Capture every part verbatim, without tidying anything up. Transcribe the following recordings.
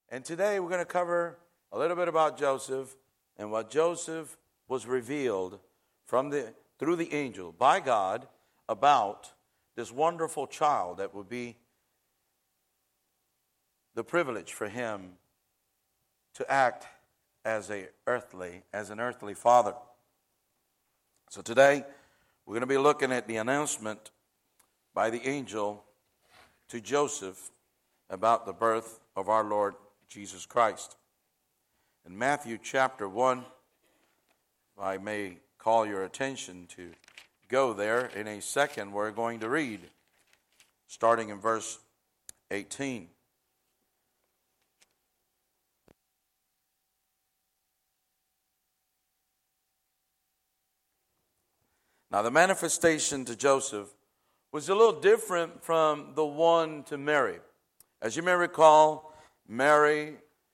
And today we're going to cover a little bit about Joseph and what Joseph was revealed from the through the angel by God about this wonderful child that would be the privilege for him to act as a earthly, as an earthly father. So today we're going to be looking at the announcement by the angel to Joseph about the birth of our Lord Jesus Christ. In Matthew chapter one, if I may call your attention to go there in a second, we're going to read starting in verse eighteen. Now, the manifestation to Joseph was a little different from the one to Mary. As you may recall, Mary,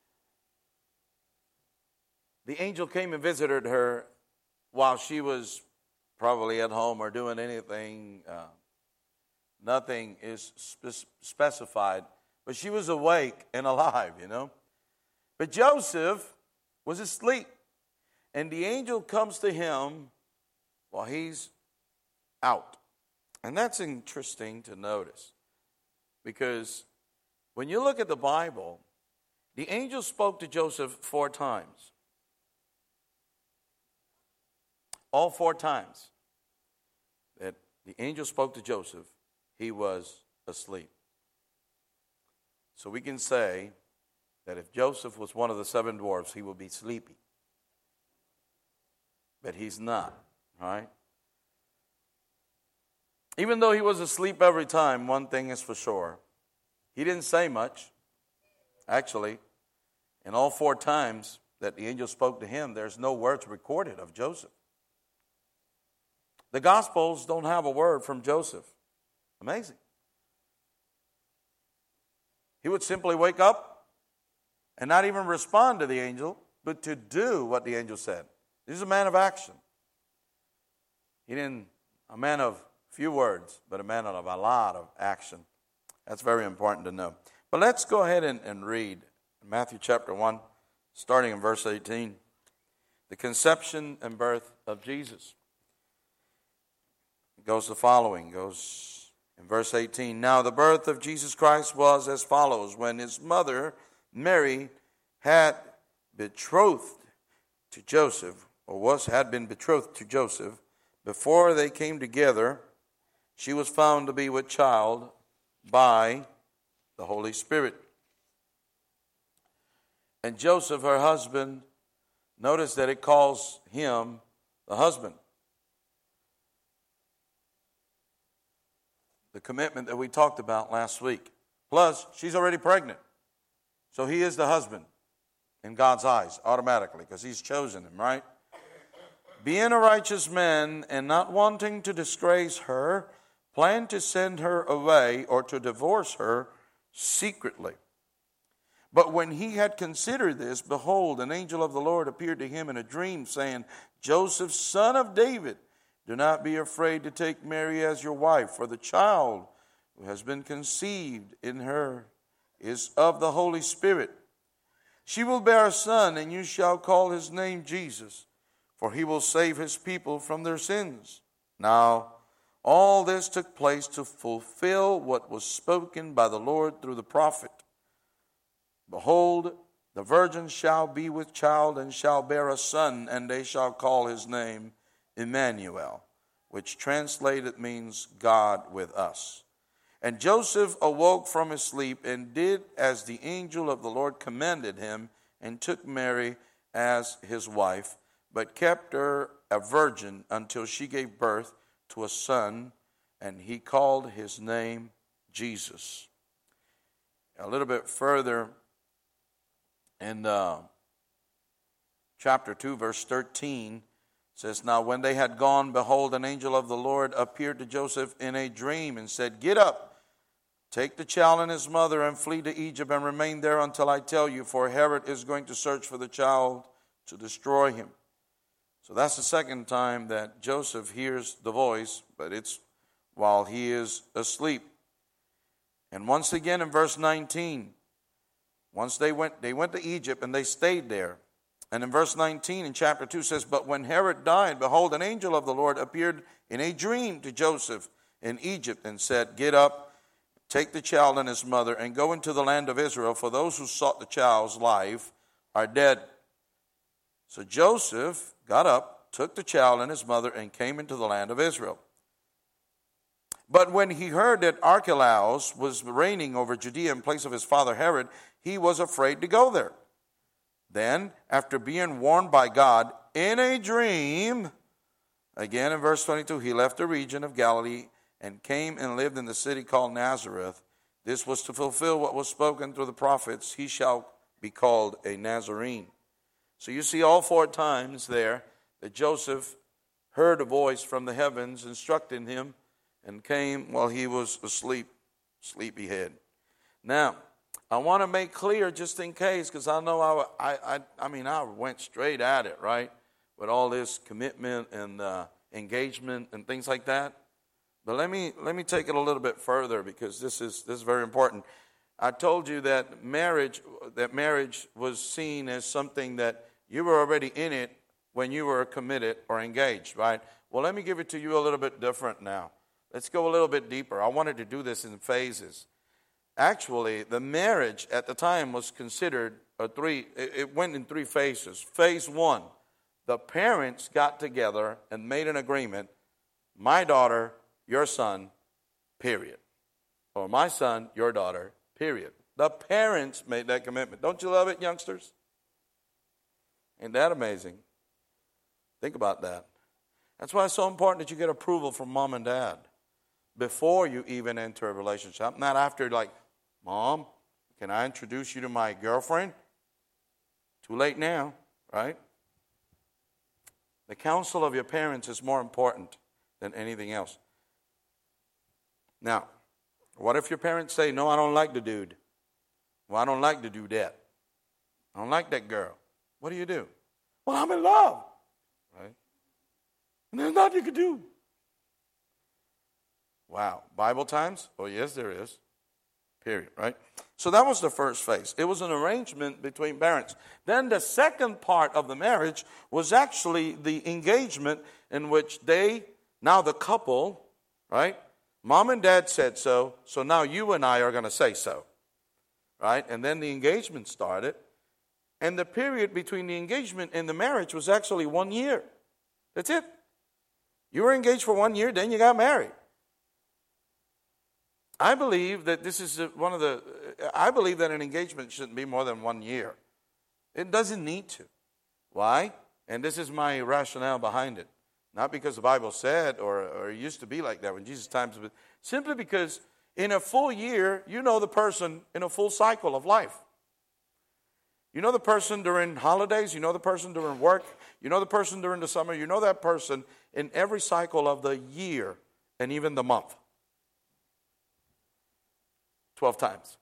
the angel came and visited her while she was probably at home or doing anything. Uh, nothing is spe- specified, but she was awake and alive, you know. But Joseph was asleep, and the angel comes to him while he's out. And that's interesting to notice, because when you look at the Bible, the angel spoke to Joseph four times. All four times that the angel spoke to Joseph, he was asleep. So we can say that if Joseph was one of the seven dwarfs, he would be sleepy. But he's not, right? Even though he was asleep every time, one thing is for sure. He didn't say much. Actually, in all four times that the angel spoke to him, there's no words recorded of Joseph. The Gospels don't have a word from Joseph. Amazing. He would simply wake up and not even respond to the angel, but to do what the angel said. He's a man of action. He didn't, a man of few words, but a man of a lot of action. That's very important to know. But let's go ahead and, and read Matthew chapter one, starting in verse eighteen. The conception and birth of Jesus. It goes the following, goes in verse eighteen. Now the birth of Jesus Christ was as follows. When his mother, Mary, had betrothed to Joseph, or was had been betrothed to Joseph, before they came together, she was found to be with child by the Holy Spirit. And Joseph, her husband, notice that it calls him the husband. The commitment that we talked about last week. Plus, she's already pregnant. So he is the husband in God's eyes, automatically, because he's chosen him, right? Being a righteous man and not wanting to disgrace her, planned to send her away or to divorce her secretly. But when he had considered this, behold, an angel of the Lord appeared to him in a dream, saying, Joseph, son of David, do not be afraid to take Mary as your wife, for the child who has been conceived in her is of the Holy Spirit. She will bear a son, and you shall call his name Jesus, for he will save his people from their sins. Now, all this took place to fulfill what was spoken by the Lord through the prophet. Behold, the virgin shall be with child and shall bear a son, and they shall call his name Emmanuel, which translated means God with us. And Joseph awoke from his sleep and did as the angel of the Lord commanded him, and took Mary as his wife, but kept her a virgin until she gave birth to a son, and he called his name Jesus. A little bit further in uh, chapter two, verse thirteen, says, Now when they had gone, behold, an angel of the Lord appeared to Joseph in a dream and said, Get up, take the child and his mother and flee to Egypt and remain there until I tell you, for Herod is going to search for the child to destroy him. So that's the second time that Joseph hears the voice, but it's while he is asleep. And once again in verse nineteen, Once they went, they went to Egypt and they stayed there. And in verse nineteen in chapter two says, but when Herod died, behold, an angel of the Lord appeared in a dream to Joseph in Egypt and said, get up, take the child and his mother, and go into the land of Israel, for those who sought the child's life are dead. So Joseph got up, took the child and his mother, and came into the land of Israel. But when he heard that Archelaus was reigning over Judea in place of his father Herod, he was afraid to go there. Then, after being warned by God in a dream, again in verse twenty-two, he left the region of Galilee and came and lived in the city called Nazareth. This was to fulfill what was spoken through the prophets. He shall be called a Nazarene. So you see all four times there that Joseph heard a voice from the heavens instructing him and came while he was asleep, sleepyhead. Now, I want to make clear just in case, because I know I, I, I, I mean, I went straight at it, right, with all this commitment and uh, engagement and things like that. But let me let me take it a little bit further, because this is this is very important. I told you that marriage that marriage was seen as something that you were already in it when you were committed or engaged, right? Well, let me give it to you a little bit different now. Let's go a little bit deeper. I wanted to do this in phases. Actually, the marriage at the time was considered a three, it went in three phases. Phase one, the parents got together and made an agreement, my daughter, your son, period. Or my son, your daughter, period. The parents made that commitment. Don't you love it, youngsters? Ain't that amazing? Think about that. That's why it's so important that you get approval from mom and dad before you even enter a relationship. Not after, like, Mom, can I introduce you to my girlfriend? Too late now, right? The counsel of your parents is more important than anything else. Now, what if your parents say, no, I don't like the dude. Well, I don't like the dudette. I don't like that girl. What do you do? Well, I'm in love. Right? And there's nothing you can do. Wow. Bible times? Oh, yes, there is. Period, right? So that was the first phase. It was an arrangement between parents. Then the second part of the marriage was actually the engagement, in which they, now the couple, right? Mom and dad said so, so now you and I are going to say so, right? And then the engagement started. And the period between the engagement and the marriage was actually one year. That's it. You were engaged for one year, then you got married. I believe that this is one of the, I believe that an engagement shouldn't be more than one year. It doesn't need to. Why? And this is my rationale behind it. Not because the Bible said or, or it used to be like that when Jesus' times, but simply because in a full year, you know the person in a full cycle of life. You know the person during holidays, you know the person during work, you know the person during the summer, you know that person in every cycle of the year and even the month. Twelve times.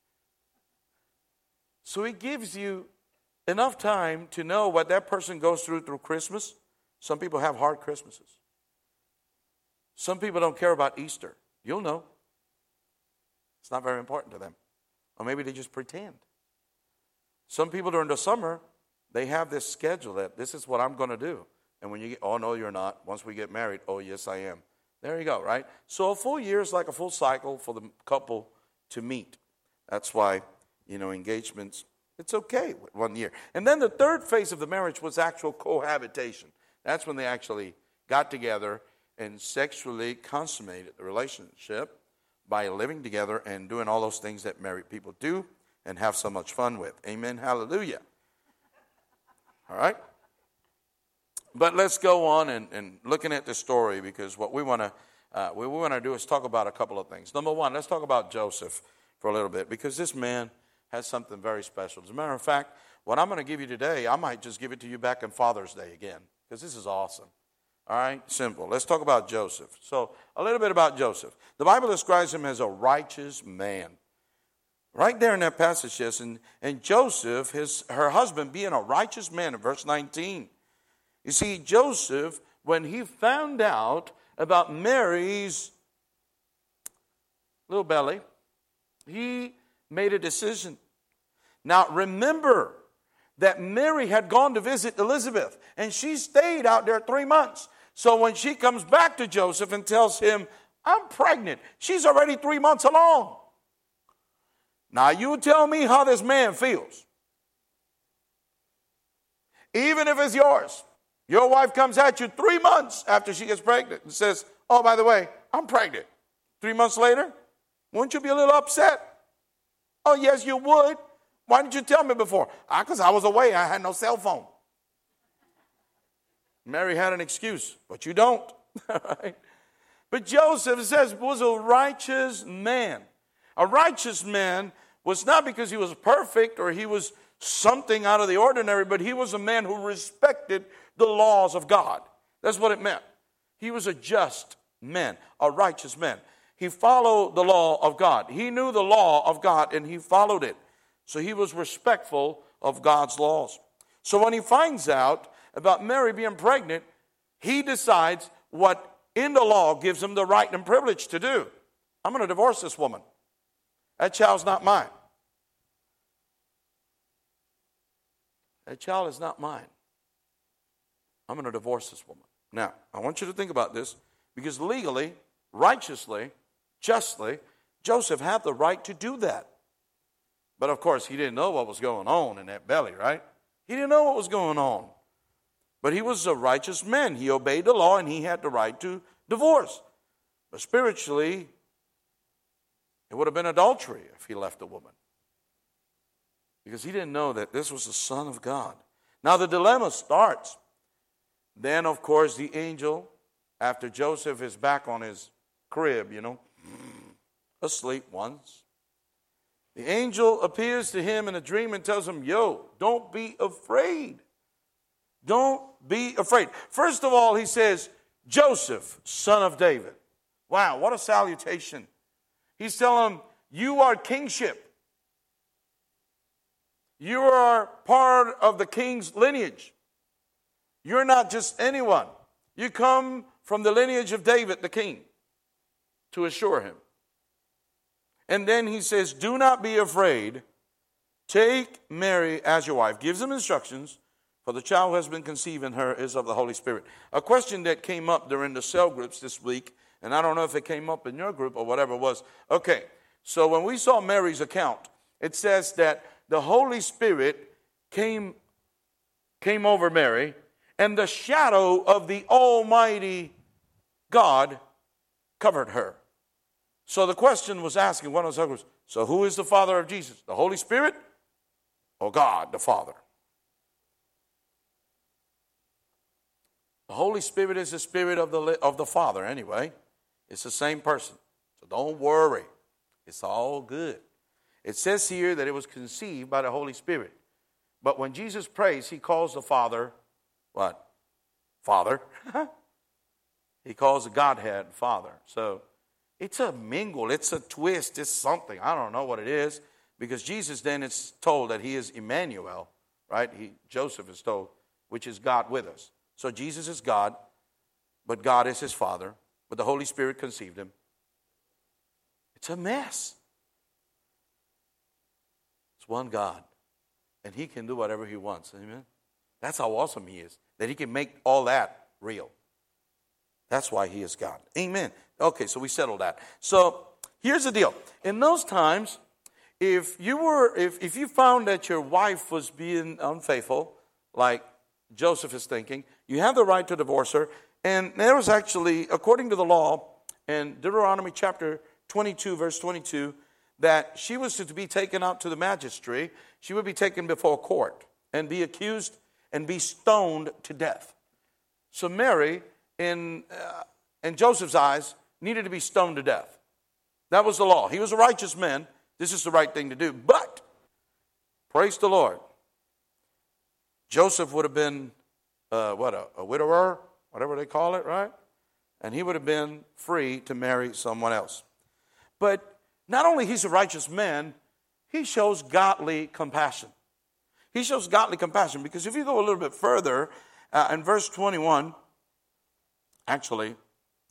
So it gives you enough time to know what that person goes through through Christmas. Some people have hard Christmases. Some people don't care about Easter. You'll know. It's not very important to them. Or maybe they just pretend. Some people during the summer, they have this schedule that this is what I'm going to do. And when you get, oh, no, you're not. Once we get married, oh, yes, I am. There you go, right? So a full year is like a full cycle for the couple to meet. That's why, you know, engagements, it's okay with one year. And then the third phase of the marriage was actual cohabitation. That's when they actually got together and sexually consummated the relationship by living together and doing all those things that married people do and have so much fun with. Amen. Hallelujah. All right. But let's go on and, and looking at the story, because what we want to uh, what we want to do is talk about a couple of things. Number one, let's talk about Joseph for a little bit, because this man has something very special. As a matter of fact, what I'm going to give you today, I might just give it to you back on Father's Day again, because this is awesome. All right, simple. Let's talk about Joseph. So a little bit about Joseph. The Bible describes him as a righteous man. Right there in that passage, yes, and, and Joseph, his her husband, being a righteous man in verse nineteen. You see, Joseph, when he found out about Mary's little belly, he made a decision. Now remember that Mary had gone to visit Elizabeth, and she stayed out there three months. So when she comes back to Joseph and tells him, I'm pregnant, she's already three months along. Now you tell me how this man feels. Even if it's yours. Your wife comes at you three months after she gets pregnant and says, oh, by the way, I'm pregnant. Three months later, wouldn't you be a little upset? Oh, yes, you would. Why didn't you tell me before? Because I was away. I had no cell phone. Mary had an excuse, but you don't. Right? But Joseph, it says, was a righteous man. A righteous man was not because he was perfect or he was something out of the ordinary, but he was a man who respected the laws of God. That's what it meant. He was a just man, a righteous man. He followed the law of God. He knew the law of God and he followed it. So he was respectful of God's laws. So when he finds out about Mary being pregnant, he decides what in the law gives him the right and privilege to do. I'm going to divorce this woman. That child's not mine. That child is not mine. I'm going to divorce this woman. Now, I want you to think about this, because legally, righteously, justly, Joseph had the right to do that. But of course, he didn't know what was going on in that belly, right? He didn't know what was going on. But he was a righteous man. He obeyed the law and he had the right to divorce. But spiritually, it would have been adultery if he left the woman. Because he didn't know that this was the Son of God. Now the dilemma starts. Then, of course, the angel, after Joseph is back on his crib, you know, asleep once, the angel appears to him in a dream and tells him, yo, don't be afraid. Don't be afraid. First of all, he says, Joseph, son of David. Wow, what a salutation. He's telling him, you are kingship. You are part of the king's lineage. You're not just anyone. You come from the lineage of David, the king, to assure him. And then he says, do not be afraid. Take Mary as your wife. Gives him instructions, for the child who has been conceived in her is of the Holy Spirit. A question that came up during the cell groups this week, and I don't know if it came up in your group or whatever it was. Okay, so when we saw Mary's account, it says that the Holy Spirit came, came over Mary, and the shadow of the Almighty God covered her. So the question was asking, one of the circles, so who is the Father of Jesus? The Holy Spirit or God the Father? The Holy Spirit is the Spirit of the, of the Father anyway. It's the same person. So don't worry. It's all good. It says here that it was conceived by the Holy Spirit. But when Jesus prays, he calls the Father, what? Father. He calls the Godhead Father. So it's a mingle. It's a twist. It's something. I don't know what it is. Because Jesus then is told that he is Emmanuel, right? He, Joseph is told, which is God with us. So Jesus is God, but God is his Father. But the Holy Spirit conceived him. It's a mess. It's one God. And he can do whatever he wants. Amen? That's how awesome he is. That he can make all that real. That's why he is God. Amen. Okay, so we settled that. So here's the deal. In those times, if you were, if, if you found that your wife was being unfaithful, like Joseph is thinking, you have the right to divorce her. And there was actually, according to the law, in Deuteronomy chapter twenty-two, verse twenty-two, that she was to be taken out to the magistrate. She would be taken before court and be accused and be stoned to death. So Mary, in, uh, in Joseph's eyes, needed to be stoned to death. That was the law. He was a righteous man. This is the right thing to do. But, praise the Lord, Joseph would have been, uh, what, a, a widower, whatever they call it, right? And he would have been free to marry someone else. But not only he's a righteous man, he shows godly compassion. He shows godly compassion because if you go a little bit further, uh, in verse twenty-one, actually,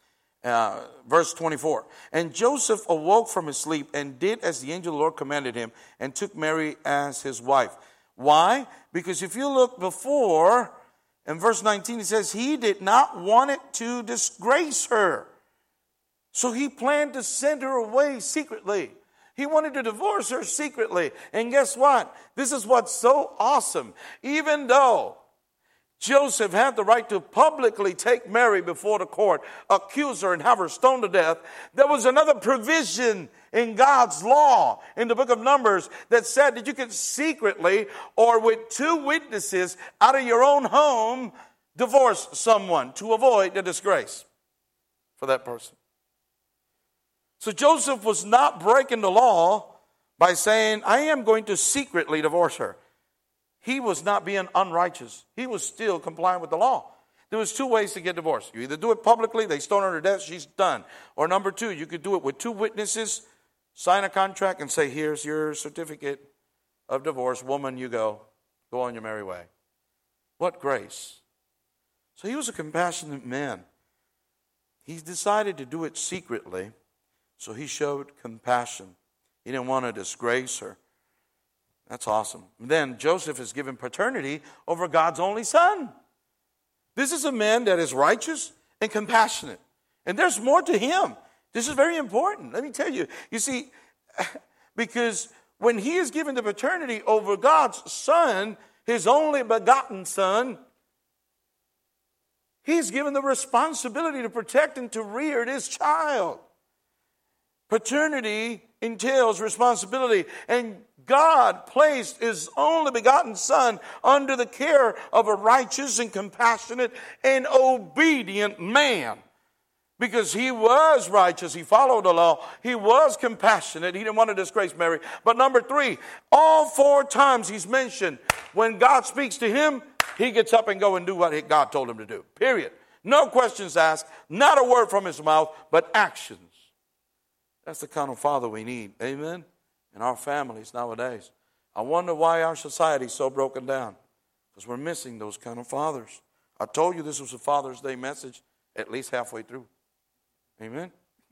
Uh, verse twenty-four. And Joseph awoke from his sleep and did as the angel of the Lord commanded him and took Mary as his wife. Why? Because if you look before, in verse nineteen, it says he did not want it to disgrace her. So he planned to send her away secretly. He wanted to divorce her secretly. And guess what? This is what's so awesome. Even though Joseph had the right to publicly take Mary before the court, accuse her, and have her stoned to death, there was another provision in God's law in the book of Numbers that said that you could secretly or with two witnesses out of your own home divorce someone to avoid the disgrace for that person. So Joseph was not breaking the law by saying, I am going to secretly divorce her. He was not being unrighteous. He was still complying with the law. There was two ways to get divorced. You either do it publicly, they stone her to death, she's done. Or number two, you could do it with two witnesses, sign a contract and say, here's your certificate of divorce. Woman, you go. Go on your merry way. What grace. So he was a compassionate man. He decided to do it secretly, so he showed compassion. He didn't want to disgrace her. That's awesome. Then Joseph is given paternity over God's only son. This is a man that is righteous and compassionate. And there's more to him. This is very important. Let me tell you. You see, because when he is given the paternity over God's son, his only begotten son, he's given the responsibility to protect and to rear this child. Paternity entails responsibility, and God placed his only begotten son under the care of a righteous and compassionate and obedient man. Because he was righteous, he followed the law, he was compassionate, he didn't want to disgrace Mary. But number three, all four times he's mentioned, when God speaks to him, he gets up and go and do what God told him to do. Period. No questions asked, not a word from his mouth, but actions. That's the kind of father we need. Amen? In our families nowadays. I wonder why our society is so broken down. Because we're missing those kind of fathers. I told you this was a Father's Day message at least halfway through. Amen?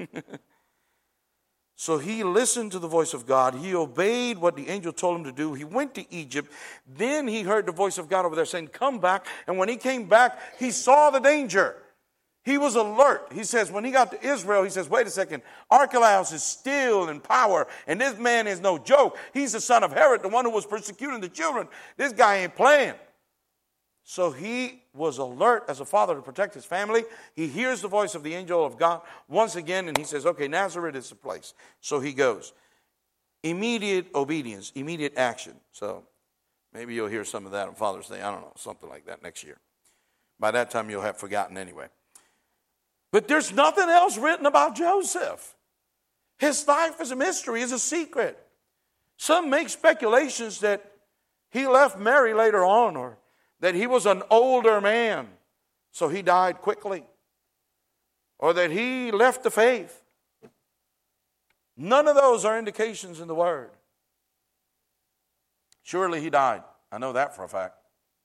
So he listened to the voice of God. He obeyed what the angel told him to do. He went to Egypt. Then he heard the voice of God over there saying, come back. And when he came back, he saw the danger. He was alert. He says, when he got to Israel, he says, wait a second, Archelaus is still in power, and this man is no joke. He's the son of Herod, the one who was persecuting the children. This guy ain't playing. So he was alert as a father to protect his family. He hears the voice of the angel of God once again, and he says, okay, Nazareth is the place. So he goes. Immediate obedience, immediate action. So maybe you'll hear some of that on Father's Day. I don't know, something like that next year. By that time, you'll have forgotten anyway. But there's nothing else written about Joseph. His life is a mystery, is a secret. Some make speculations that he left Mary later on, or that he was an older man, so he died quickly, or that he left the faith. None of those are indications in the Word. Surely he died. I know that for a fact.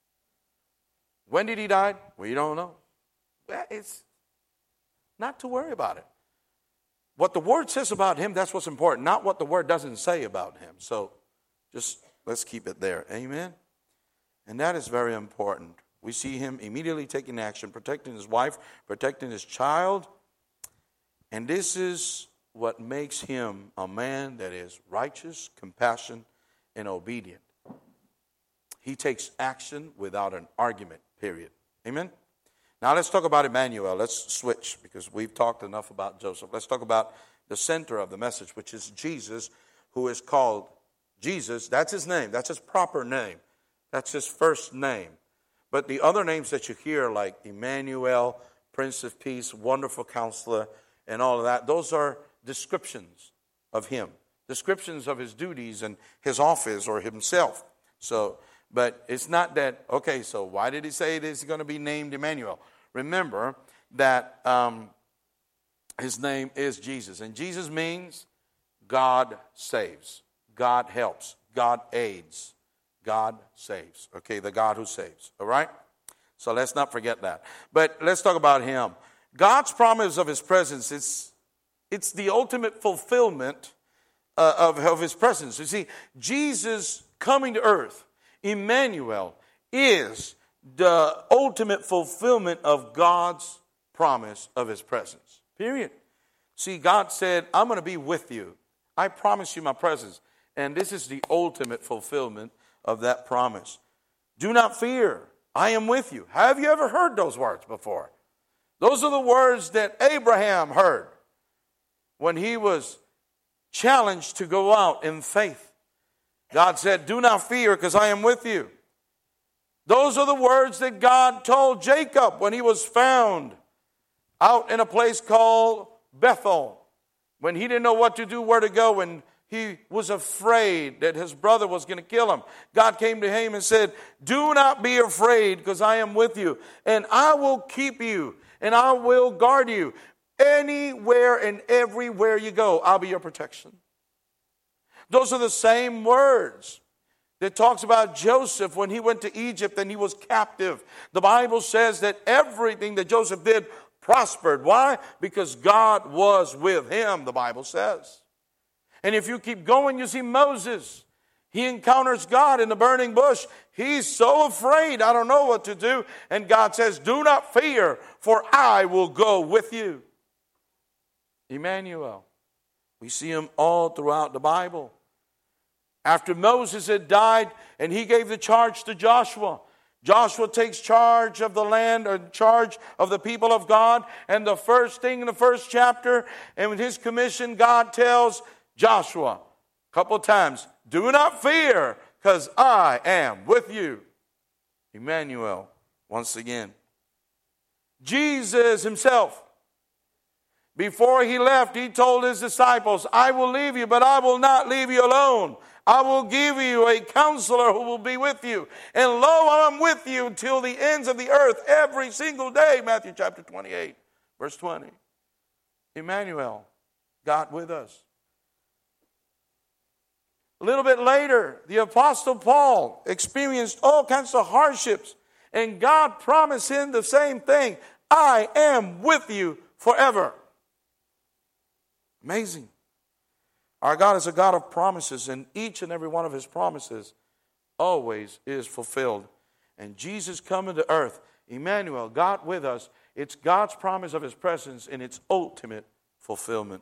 When did he die? We don't know. It's not to worry about it. What the Word says about him, that's what's important, not what the Word doesn't say about him. So just let's keep it there. Amen? And that is very important. We see him immediately taking action, protecting his wife, protecting his child. And this is what makes him a man that is righteous, compassionate, and obedient. He takes action without an argument, period. Amen? Now let's talk about Emmanuel. Let's switch because we've talked enough about Joseph. Let's talk about the center of the message, which is Jesus, who is called Jesus. That's his name. That's his proper name. That's his first name. But the other names that you hear, like Emmanuel, Prince of Peace, Wonderful Counselor, and all of that, those are descriptions of him, descriptions of his duties and his office or himself. So, but it's not that, okay, so why did he say it is going to be named Emmanuel? Remember that um, his name is Jesus. And Jesus means God saves. God helps. God aids. God saves. Okay, the God who saves. All right? So let's not forget that. But let's talk about him. God's promise of his presence, it's, it's the ultimate fulfillment uh, of, of his presence. You see, Jesus coming to earth, Emmanuel, is the ultimate fulfillment of God's promise of his presence. Period. See, God said, I'm going to be with you. I promise you my presence. And this is the ultimate fulfillment of that promise. Do not fear. I am with you. Have you ever heard those words before? Those are the words that Abraham heard when he was challenged to go out in faith. God said, do not fear because I am with you. Those are the words that God told Jacob when he was found out in a place called Bethel, when he didn't know what to do, where to go, and he was afraid that his brother was going to kill him. God came to him and said, do not be afraid because I am with you, and I will keep you, and I will guard you. Anywhere and everywhere you go, I'll be your protection. Those are the same words that talks about Joseph when he went to Egypt and he was captive. The Bible says that everything that Joseph did prospered. Why? Because God was with him, the Bible says. And if you keep going, you see Moses. He encounters God in the burning bush. He's so afraid, I don't know what to do. And God says, do not fear, for I will go with you. Emmanuel. We see him all throughout the Bible. After Moses had died and he gave the charge to Joshua, Joshua takes charge of the land, or charge of the people of God. And the first thing in the first chapter, and with his commission, God tells Joshua a couple of times, do not fear, because I am with you. Emmanuel, once again. Jesus himself, before he left, he told his disciples, I will leave you, but I will not leave you alone. I will give you a counselor who will be with you. And lo, I'm with you until the ends of the earth every single day. Matthew chapter twenty-eight, verse twenty. Emmanuel, God with us. A little bit later, the Apostle Paul experienced all kinds of hardships. And God promised him the same thing. I am with you forever. Amazing. Our God is a God of promises, and each and every one of his promises always is fulfilled. And Jesus coming to earth, Emmanuel, God with us, it's God's promise of his presence in its ultimate fulfillment.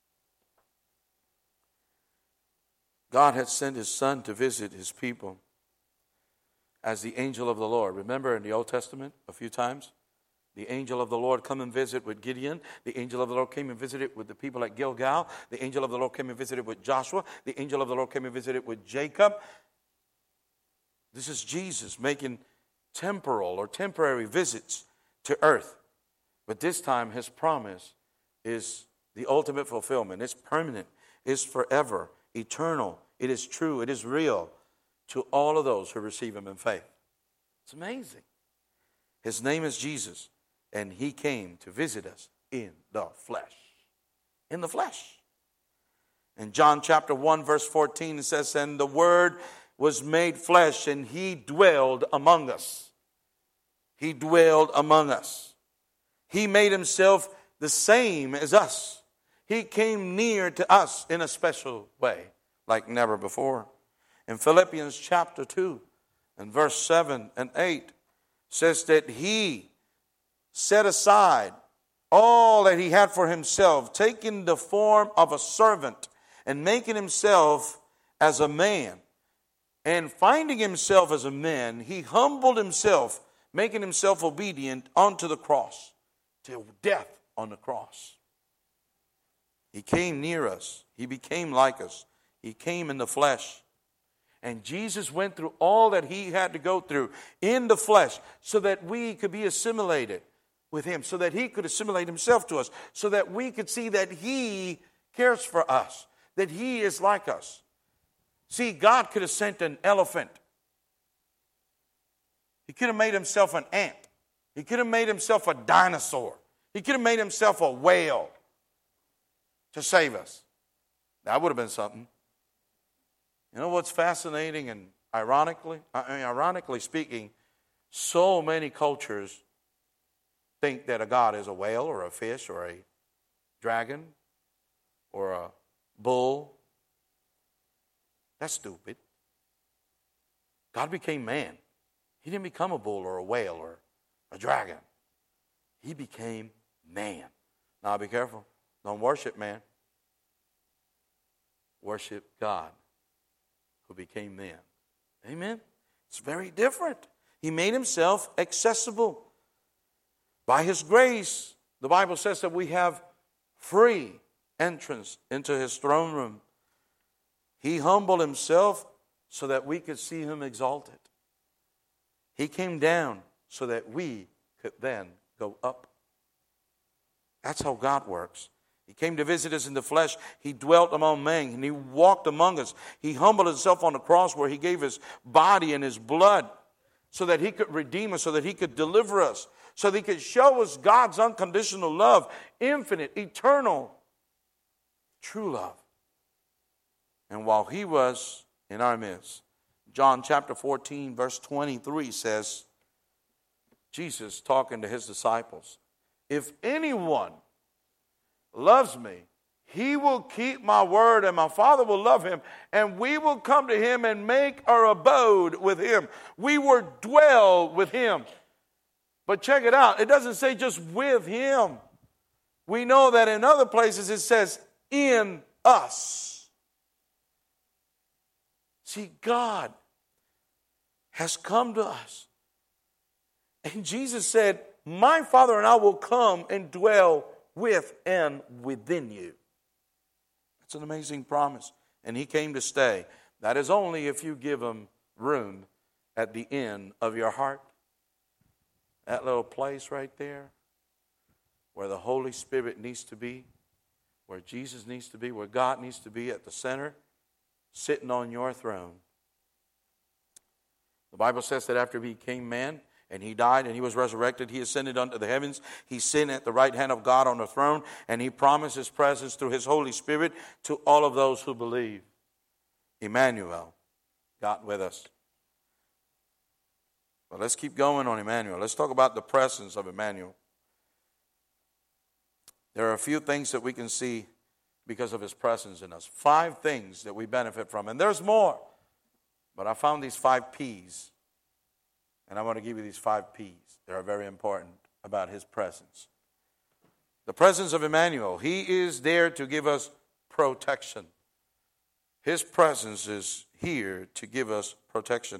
God had sent his son to visit his people as the angel of the Lord. Remember in the Old Testament a few times? The angel of the Lord come and visit with Gideon. The angel of the Lord came and visited with the people at Gilgal. The angel of the Lord came and visited with Joshua. The angel of the Lord came and visited with Jacob. This is Jesus making temporal or temporary visits to earth. But this time his promise is the ultimate fulfillment. It's permanent. It's forever, eternal. It is true. It is real to all of those who receive him in faith. It's amazing. His name is Jesus. And he came to visit us in the flesh. In the flesh. In John chapter one, verse fourteen, it says, and the Word was made flesh, and he dwelled among us. He dwelled among us. He made himself the same as us. He came near to us in a special way, like never before. In Philippians chapter two, and verse seven and eight, says that he set aside all that he had for himself, taking the form of a servant and making himself as a man. And finding himself as a man, he humbled himself, making himself obedient unto the cross, to death on the cross. He came near us. He became like us. He came in the flesh. And Jesus went through all that he had to go through in the flesh so that we could be assimilated with him, so that he could assimilate himself to us, so that we could see that he cares for us, that he is like us. See, God could have sent an elephant. He could have made himself an ant. He could have made himself a dinosaur. He could have made himself a whale to save us. That would have been something. You know what's fascinating and ironically, I mean, ironically speaking, so many cultures think that a God is a whale or a fish or a dragon or a bull. That's stupid. God became man. He didn't become a bull or a whale or a dragon. He became man. Now be careful. Don't worship man. Worship God who became man. Amen? It's very different. He made himself accessible. By his grace, the Bible says that we have free entrance into his throne room. He humbled himself so that we could see him exalted. He came down so that we could then go up. That's how God works. He came to visit us in the flesh. He dwelt among men, and he walked among us. He humbled himself on the cross where he gave his body and his blood so that he could redeem us, so that he could deliver us, so that he could show us God's unconditional love, infinite, eternal, true love. And while he was in our midst, John chapter fourteen, verse twenty-three says, Jesus talking to his disciples, if anyone loves me, he will keep my word, and my Father will love him, and we will come to him and make our abode with him. We will dwell with him. But check it out. It doesn't say just with him. We know that in other places it says in us. See, God has come to us. And Jesus said, my Father and I will come and dwell with and within you. That's an amazing promise. And he came to stay. That is only if you give him room at the end of your heart. That little place right there where the Holy Spirit needs to be, where Jesus needs to be, where God needs to be at the center, sitting on your throne. The Bible says that after he became man, and he died and he was resurrected, he ascended unto the heavens. He's sitting at the right hand of God on the throne, and he promised his presence through his Holy Spirit to all of those who believe. Emmanuel, God with us. Well, let's keep going on Emmanuel. Let's talk about the presence of Emmanuel. There are a few things that we can see because of his presence in us. Five things that we benefit from. And there's more. But I found these five P's. And I want to give you these five P's that are very important about his presence. The presence of Emmanuel. He is there to give us protection. His presence is here to give us protection.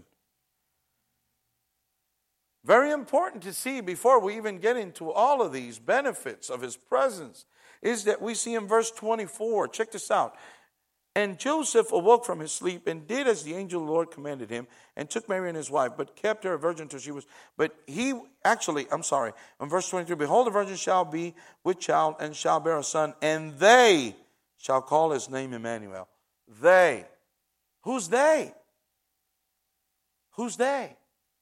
Very important to see before we even get into all of these benefits of his presence is that we see in verse twenty-four. Check this out. And Joseph awoke from his sleep and did as the angel of the Lord commanded him and took Mary and his wife, but kept her a virgin till she was. But he actually, I'm sorry, in verse twenty-three, behold, a virgin shall be with child and shall bear a son, and they shall call his name Emmanuel. They. Who's they? Who's they?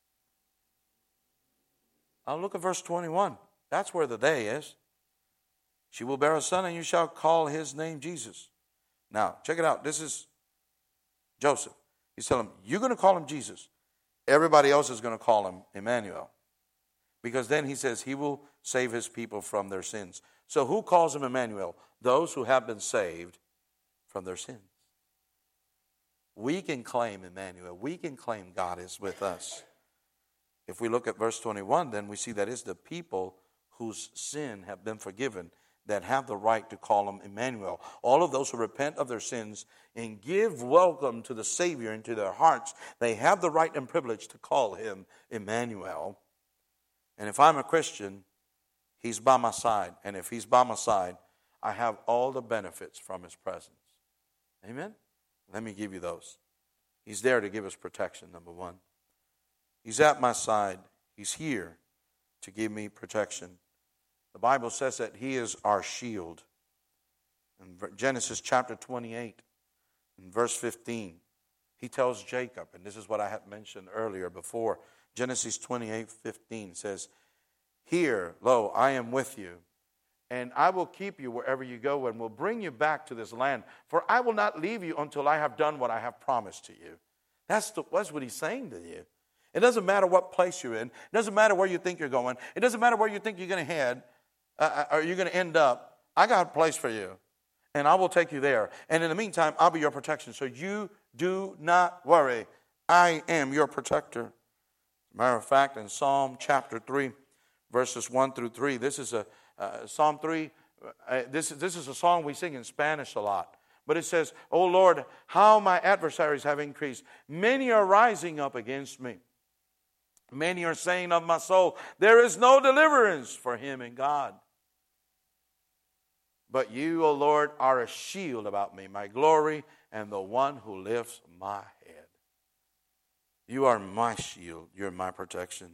I'll look at verse twenty-one. That's where the they is. She will bear a son, and you shall call his name Jesus. Now, check it out. This is Joseph. He's telling him, you're going to call him Jesus. Everybody else is going to call him Emmanuel. Because then he says he will save his people from their sins. So who calls him Emmanuel? Those who have been saved from their sins. We can claim Emmanuel. We can claim God is with us. If we look at verse twenty-one, then we see that it's the people whose sin have been forgiven that have the right to call him Emmanuel. All of those who repent of their sins and give welcome to the Savior into their hearts, they have the right and privilege to call him Emmanuel. And if I'm a Christian, he's by my side. And if he's by my side, I have all the benefits from his presence. Amen? Let me give you those. He's there to give us protection, number one. He's at my side. He's here to give me protection. The Bible says that he is our shield. In Genesis chapter twenty-eight, in verse fifteen, he tells Jacob, and this is what I had mentioned earlier before, Genesis twenty-eight fifteen says, here, lo, I am with you, and I will keep you wherever you go and will bring you back to this land, for I will not leave you until I have done what I have promised to you. That's, the, that's what he's saying to you. It doesn't matter what place you're in. It doesn't matter where you think you're going. It doesn't matter where you think you're going to head uh, or you're going to end up. I got a place for you, and I will take you there. And in the meantime, I'll be your protection. So you do not worry. I am your protector. Matter of fact, in Psalm chapter three, verses one through three, this is a uh, Psalm three. Uh, this this is a song we sing in Spanish a lot. But it says, "O Lord, how my adversaries have increased. Many are rising up against me. Many are saying of my soul, there is no deliverance for him in God. But you, O Lord, are a shield about me, my glory, and the one who lifts my head." You are my shield. You're my protection.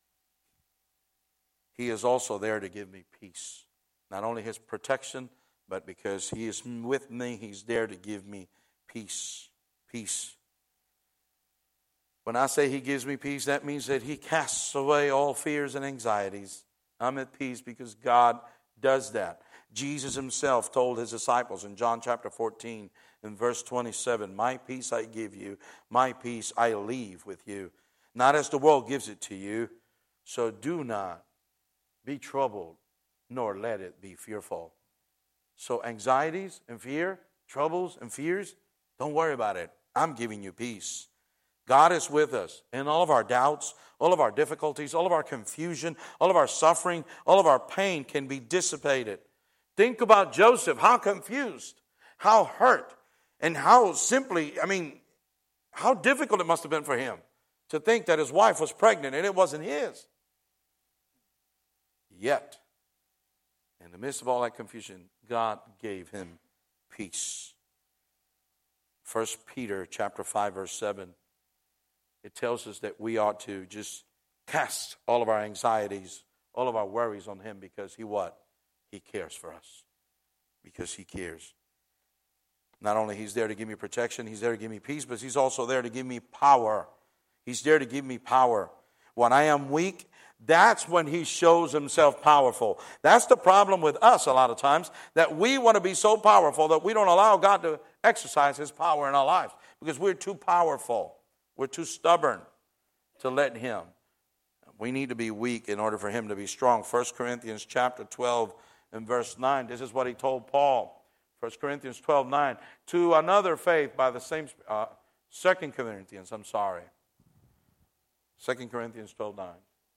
He is also there to give me peace. Not only his protection, but because he is with me, he's there to give me peace. Peace. When I say he gives me peace, that means that he casts away all fears and anxieties. I'm at peace because God does that. Jesus himself told his disciples in John chapter fourteen, in verse twenty-seven, "My peace I give you, my peace I leave with you. Not as the world gives it to you, so do not be troubled, nor let it be fearful." So anxieties and fear, troubles and fears, don't worry about it. I'm giving you peace. God is with us in all of our doubts, all of our difficulties, all of our confusion, all of our suffering, all of our pain can be dissipated. Think about Joseph, how confused, how hurt, and how simply, I mean, how difficult it must have been for him to think that his wife was pregnant and it wasn't his. Yet, in the midst of all that confusion, God gave him peace. First Peter chapter five, verse seven, it tells us that we ought to just cast all of our anxieties, all of our worries on him because he what? He cares for us. Because he cares. Not only he's there to give me protection, he's there to give me peace, but he's also there to give me power. He's there to give me power. When I am weak, that's when he shows himself powerful. That's the problem with us a lot of times, that we want to be so powerful that we don't allow God to exercise his power in our lives because we're too powerful. We're too stubborn to let him. We need to be weak in order for him to be strong. First Corinthians chapter twelve and verse nine, this is what he told Paul. First Corinthians twelve, nine, to another faith by the same, uh, Second Corinthians, I'm sorry. Second Corinthians twelve, nine.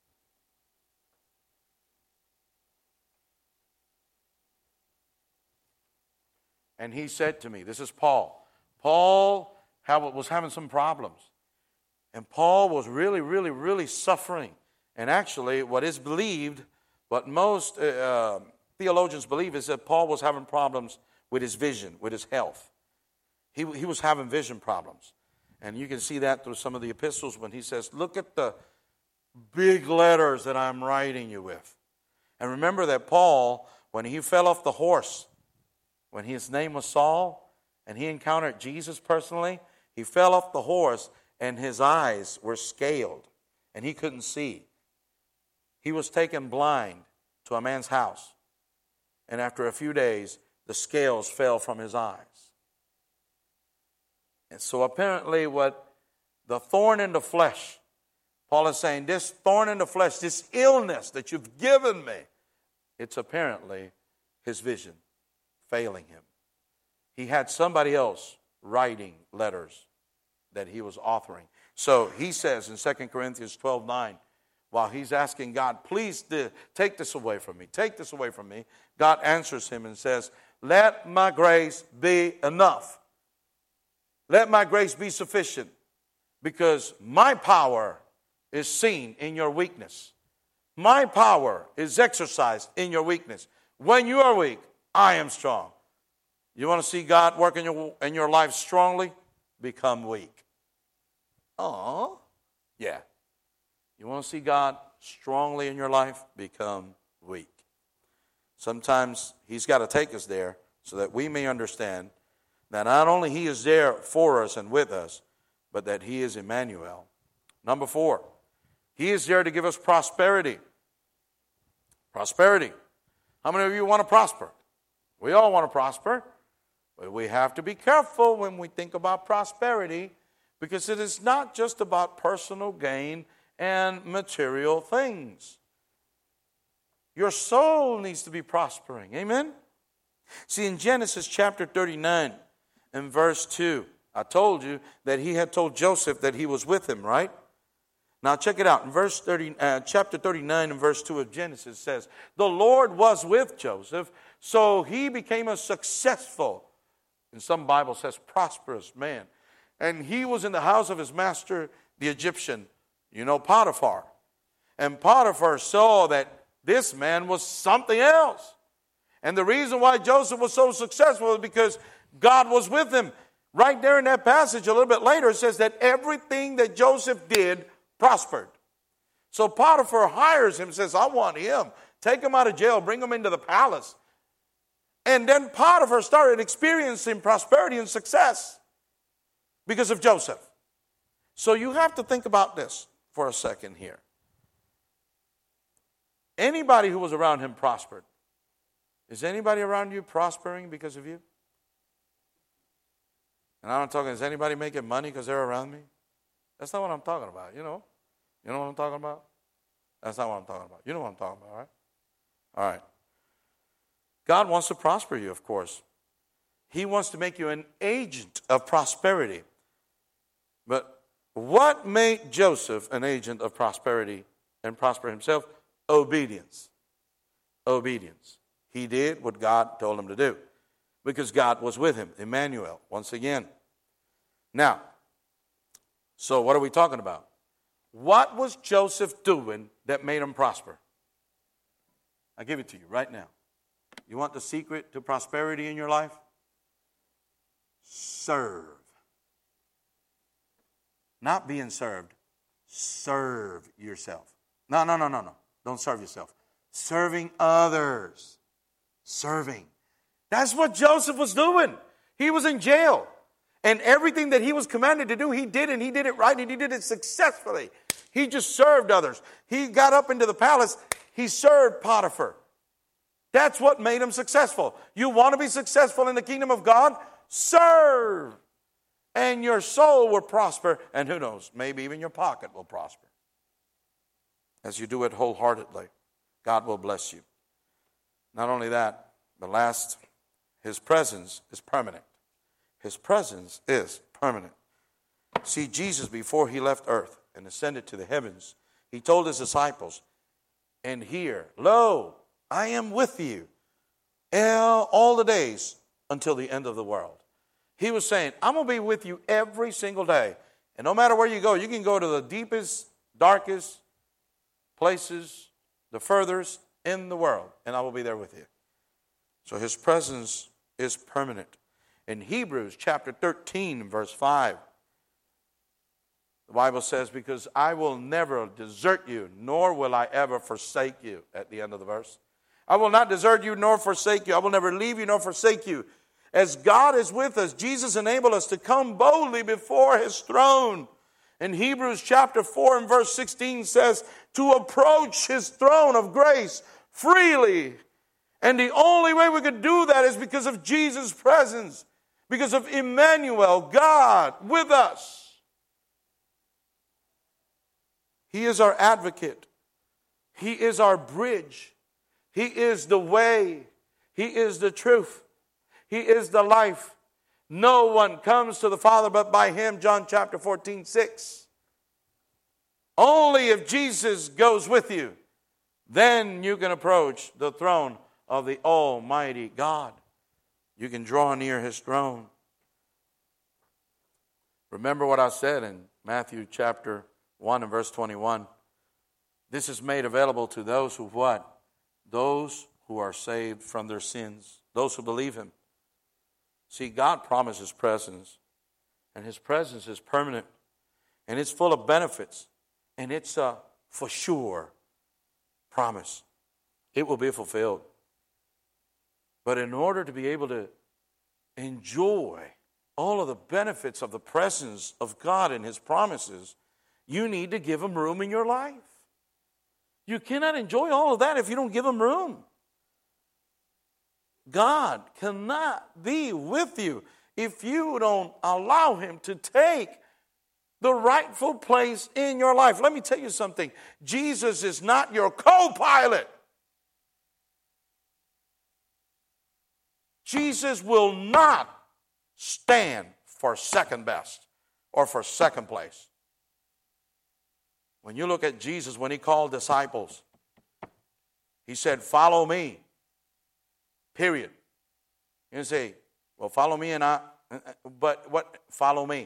And he said to me, this is Paul. Paul was having some problems. And Paul was really, really, really suffering. And actually, what is believed, what most uh, theologians believe is that Paul was having problems with his vision, with his health. He, he was having vision problems. And you can see that through some of the epistles when he says, look at the big letters that I'm writing you with. And remember that Paul, when he fell off the horse, when his name was Saul, and he encountered Jesus personally, he fell off the horse and his eyes were scaled and he couldn't see. He was taken blind to a man's house. And after a few days, the scales fell from his eyes. And so apparently what the thorn in the flesh, Paul is saying, this thorn in the flesh, this illness that you've given me, it's apparently his vision failing him. He had somebody else writing letters that he was authoring. So he says in Second Corinthians twelve, nine, while he's asking God, please take this away from me, take this away from me, God answers him and says, let my grace be enough. Let my grace be sufficient, because my power is seen in your weakness. My power is exercised in your weakness. When you are weak, I am strong. You want to see God work in your, in your life strongly? Become weak. Oh, yeah. You want to see God strongly in your life? Become weak. Sometimes he's got to take us there so that we may understand that not only he is there for us and with us, but that he is Emmanuel. Number four, he is there to give us prosperity. Prosperity. How many of you want to prosper? We all want to prosper. But we have to be careful when we think about prosperity, Because it is not just about personal gain and material things. Your soul needs to be prospering. Amen? See, in Genesis chapter thirty-nine and verse two, I told you that he had told Joseph that he was with him, right? Now check it out. In verse thirty, uh, chapter thirty-nine and verse two of Genesis says, the Lord was with Joseph, so he became a successful, and some Bible says prosperous man. And he was in the house of his master, the Egyptian, you know, Potiphar. And Potiphar saw that this man was something else. And the reason why Joseph was so successful is because God was with him. Right there in that passage, a little bit later, it says that everything that Joseph did prospered. So Potiphar hires him and says, I want him. Take him out of jail, bring him into the palace. And then Potiphar started experiencing prosperity and success because of Joseph. So you have to think about this for a second here. Anybody who was around him prospered. Is anybody around you prospering because of you? And I'm not talking, is anybody making money because they're around me? That's not what I'm talking about, you know. You know what I'm talking about? That's not what I'm talking about. You know what I'm talking about, right? All right. God wants to prosper you, of course. He wants to make you an agent of prosperity. But what made Joseph an agent of prosperity and prosper himself? Obedience. Obedience. He did what God told him to do because God was with him. Emmanuel, once again. Now, so what are we talking about? What was Joseph doing that made him prosper? I give it to you right now. You want the secret to prosperity in your life? Serve. Not being served. Serve yourself. No, no, no, no, no. Don't serve yourself. Serving others. Serving. That's what Joseph was doing. He was in jail. And everything that he was commanded to do, he did, and he did it right, and he did it successfully. He just served others. He got up into the palace. He served Potiphar. That's what made him successful. You want to be successful in the kingdom of God? Serve. And your soul will prosper. And who knows, maybe even your pocket will prosper. As you do it wholeheartedly, God will bless you. Not only that, but last, his presence is permanent. His presence is permanent. See, Jesus, before he left earth and ascended to the heavens, he told his disciples, and here, lo, I am with you all the days until the end of the world. He was saying, I'm going to be with you every single day. And no matter where you go, you can go to the deepest, darkest places, the furthest in the world, and I will be there with you. So his presence is permanent. In Hebrews chapter thirteen, verse five, the Bible says, because I will never desert you, nor will I ever forsake you, at the end of the verse. I will not desert you nor forsake you. I will never leave you nor forsake you. As God is with us, Jesus enabled us to come boldly before his throne. In Hebrews chapter four and verse sixteen says, to approach his throne of grace freely. And the only way we could do that is because of Jesus' presence. Because of Emmanuel, God with us. He is our advocate. He is our bridge. He is the way. He is the truth. He is the life. No one comes to the Father but by him, John chapter fourteen, six. Only if Jesus goes with you, then you can approach the throne of the Almighty God. You can draw near his throne. Remember what I said in Matthew chapter one and verse twenty-one. This is made available to those who what? Those who are saved from their sins. Those who believe him. See, God promises presence. And his presence is permanent. And it's full of benefits. And it's a for sure promise. It will be fulfilled. But in order to be able to enjoy all of the benefits of the presence of God and his promises, you need to give him room in your life. You cannot enjoy all of that if you don't give him room. God cannot be with you if you don't allow him to take the rightful place in your life. Let me tell you something. Jesus is not your co-pilot. Jesus will not stand for second best or for second place. When you look at Jesus, when he called disciples, he said, follow me, period. You didn't say, well, follow me and I, but what, follow me.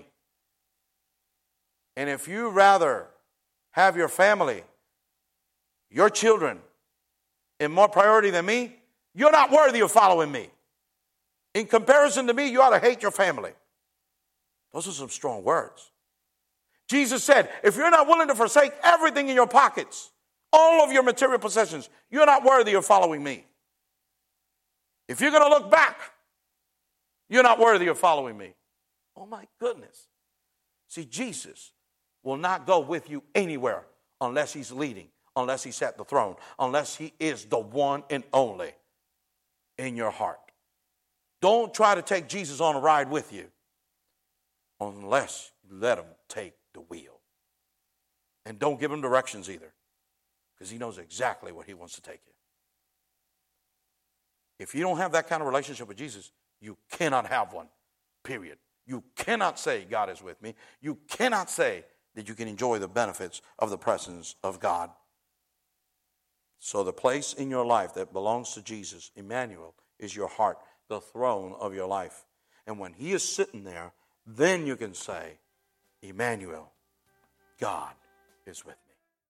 And if you rather have your family, your children, in more priority than me, you're not worthy of following me. In comparison to me, you ought to hate your family. Those are some strong words. Jesus said, if you're not willing to forsake everything in your pockets, all of your material possessions, you're not worthy of following me. If you're going to look back, you're not worthy of following me. Oh my goodness. See, Jesus will not go with you anywhere unless he's leading, unless he's at the throne, unless he is the one and only in your heart. Don't try to take Jesus on a ride with you unless you let him take the wheel. And don't give him directions either, because he knows exactly where he wants to take you. If you don't have that kind of relationship with Jesus, you cannot have one, period. You cannot say God is with me. You cannot say that you can enjoy the benefits of the presence of God. So the place in your life that belongs to Jesus, Emmanuel, is your heart, the throne of your life. And when he is sitting there, then you can say, Emmanuel, God is with me.